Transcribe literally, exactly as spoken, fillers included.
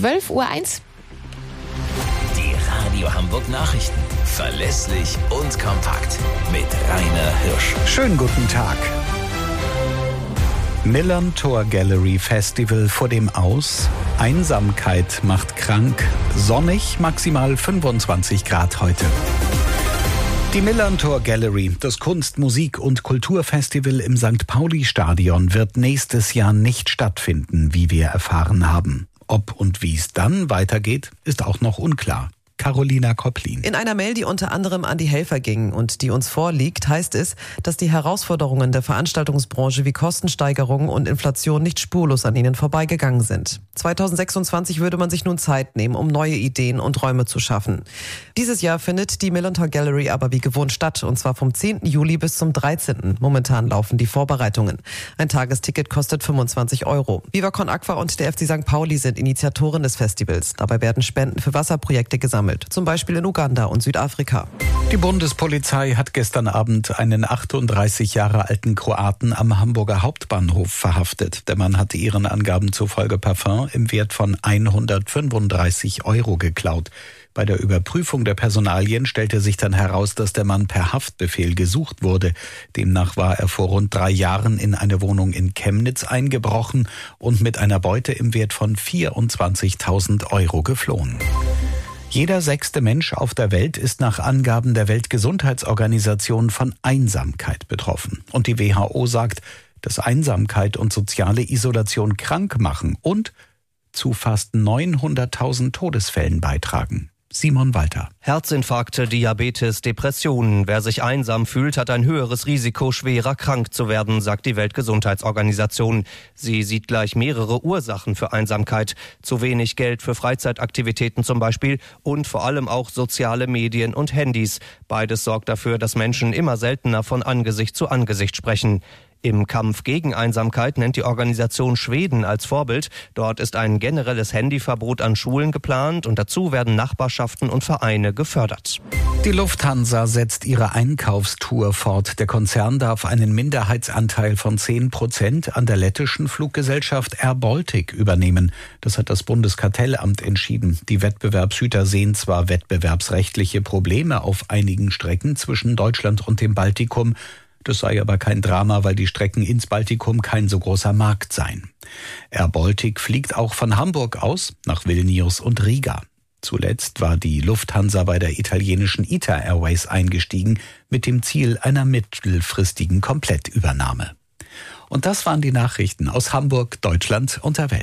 zwölf Uhr eins. Die Radio Hamburg Nachrichten. Verlässlich und kompakt. Mit Rainer Hirsch. Schönen guten Tag. Millantor Gallery Festival vor dem Aus. Einsamkeit macht krank. Sonnig, maximal fünfundzwanzig Grad heute. Die Millantor Gallery, das Kunst-, Musik- und Kulturfestival im Sankt Pauli-Stadion, wird nächstes Jahr nicht stattfinden, wie wir erfahren haben. Ob und wie es dann weitergeht, ist auch noch unklar. Carolina Kopplin. In einer Mail, die unter anderem an die Helfer ging und die uns vorliegt, heißt es, dass die Herausforderungen der Veranstaltungsbranche wie Kostensteigerungen und Inflation nicht spurlos an ihnen vorbeigegangen sind. zweitausendsechsundzwanzig würde man sich nun Zeit nehmen, um neue Ideen und Räume zu schaffen. Dieses Jahr findet die Millantor Gallery aber wie gewohnt statt, und zwar vom zehnten Juli bis zum dreizehnten Momentan laufen die Vorbereitungen. Ein Tagesticket kostet fünfundzwanzig Euro. Viva Con Aqua und der F C Sankt Pauli sind Initiatoren des Festivals. Dabei werden Spenden für Wasserprojekte gesammelt. Zum Beispiel in Uganda und Südafrika. Die Bundespolizei hat gestern Abend einen achtunddreißig Jahre alten Kroaten am Hamburger Hauptbahnhof verhaftet. Der Mann hatte ihren Angaben zufolge Parfum im Wert von hundertfünfunddreißig Euro geklaut. Bei der Überprüfung der Personalien stellte sich dann heraus, dass der Mann per Haftbefehl gesucht wurde. Demnach war er vor rund drei Jahren in eine Wohnung in Chemnitz eingebrochen und mit einer Beute im Wert von vierundzwanzigtausend Euro geflohen. Jeder sechste Mensch auf der Welt ist nach Angaben der Weltgesundheitsorganisation von Einsamkeit betroffen. Und die W H O sagt, dass Einsamkeit und soziale Isolation krank machen und zu fast neunhunderttausend Todesfällen beitragen. Simon Walter. Herzinfarkte, Diabetes, Depressionen. Wer sich einsam fühlt, hat ein höheres Risiko, schwerer krank zu werden, sagt die Weltgesundheitsorganisation. Sie sieht gleich mehrere Ursachen für Einsamkeit. Zu wenig Geld für Freizeitaktivitäten zum Beispiel und vor allem auch soziale Medien und Handys. Beides sorgt dafür, dass Menschen immer seltener von Angesicht zu Angesicht sprechen. Im Kampf gegen Einsamkeit nennt die Organisation Schweden als Vorbild. Dort ist ein generelles Handyverbot an Schulen geplant und dazu werden Nachbarschaften und Vereine gefördert. Die Lufthansa setzt ihre Einkaufstour fort. Der Konzern darf einen Minderheitsanteil von zehn Prozent an der lettischen Fluggesellschaft Air Baltic übernehmen. Das hat das Bundeskartellamt entschieden. Die Wettbewerbshüter sehen zwar wettbewerbsrechtliche Probleme auf einigen Strecken zwischen Deutschland und dem Baltikum. Das sei aber kein Drama, weil die Strecken ins Baltikum kein so großer Markt seien. Air Baltic fliegt auch von Hamburg aus nach Vilnius und Riga. Zuletzt war die Lufthansa bei der italienischen I T A Airways eingestiegen, mit dem Ziel einer mittelfristigen Komplettübernahme. Und das waren die Nachrichten aus Hamburg, Deutschland und der Welt.